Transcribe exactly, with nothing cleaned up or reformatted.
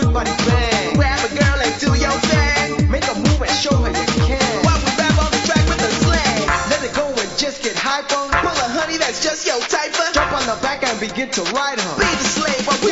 body bang. Grab a girl and do your thing. Make a move and show her you can. While we rap on the track with the slang. Let it go and just get hyper. Pull a honey that's just your type. Jump on the back and begin to ride her. Be the slave of